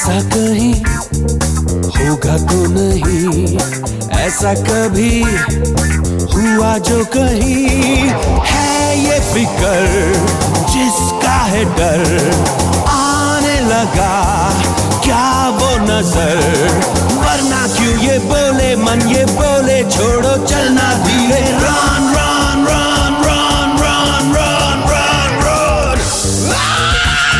ऐसा कहीं होगा तो नहीं, ऐसा कभी हुआ जो कहीं है ये फिकर जिसका है डर, आने लगा क्या वो नजर, वरना क्यों ये बोले मन ये बोले छोड़ो चलना धीरे, run run run run run run run run.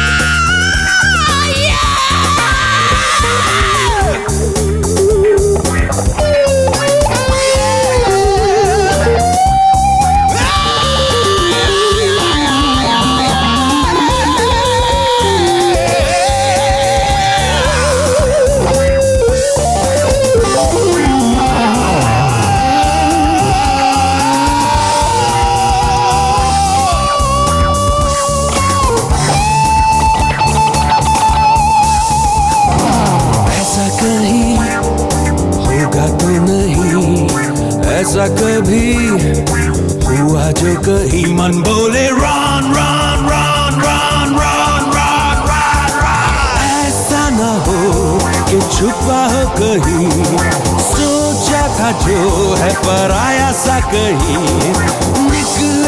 ऐसा कभी हुआ जो कहीं मन बोले run run run run run run run. ऐसा ना हो कि छुपा हो कहीं, सोचा था जो है पराया सा कहीं, निकल